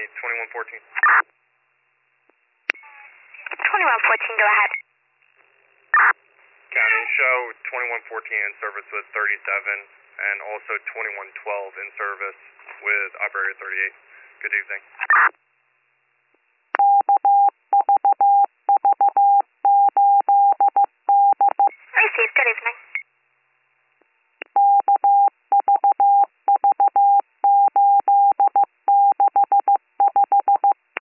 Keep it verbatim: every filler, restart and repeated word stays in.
twenty-one fourteen. twenty-one fourteen, go ahead. County, show twenty-one fourteen in service with thirty-seven, and also twenty-one twelve in service with operator thirty-eight. Good evening.